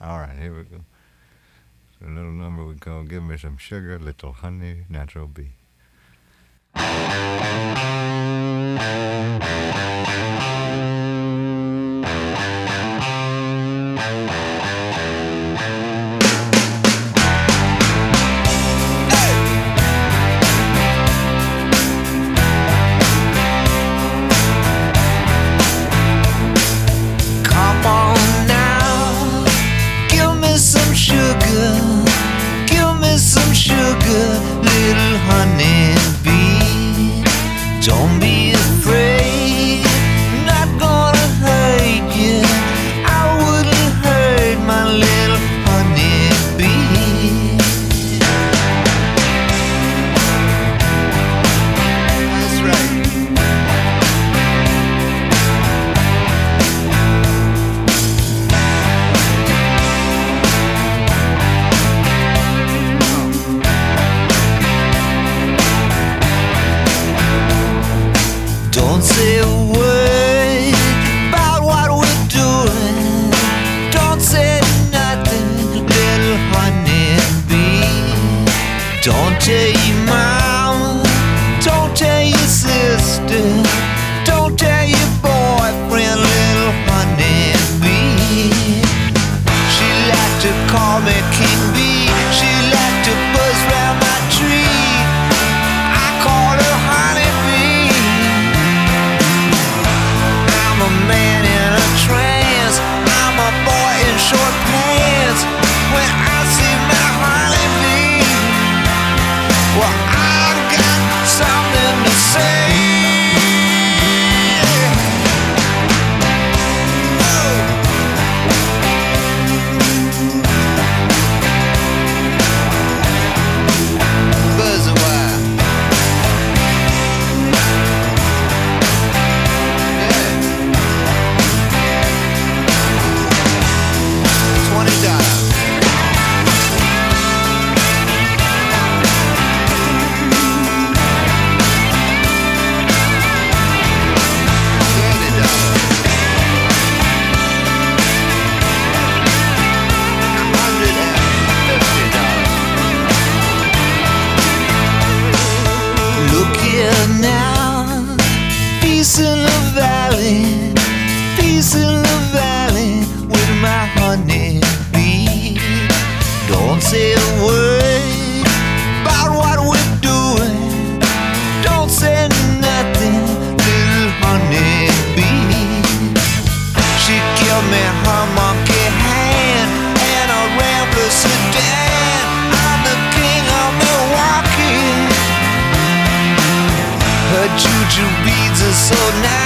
All right, here we go. So a little number we call "Give Me Some Sugar, Little Honey, Natural Bee." Come on now, give me some sugar, give me some sugar, little honey bee. Don't be afraid, not gonna hurt you. I wouldn't hurt my little honey bee. That's right. Don't say a word about what we're doing. Don't say nothing, little honey bee. Don't tell your mama, don't tell your sister, don't tell your boyfriend, little honey bee. She liked to call me King Bee. She liked to buzz round my tree. I call her honey bee. I'm a man in a trance. I'm a boy in short pants. When I see my honey bee, well, I've got something to say. Buzz a while. Yeah. $20. Look here now, peace in the valley, peace in the valley with my honey bee. Don't say a word about what we're doing. Don't say nothing, little honey bee. She gave me her monkey hand and a Rambler sedan. I'm the king of Milwaukee. Her juju beads are so nice.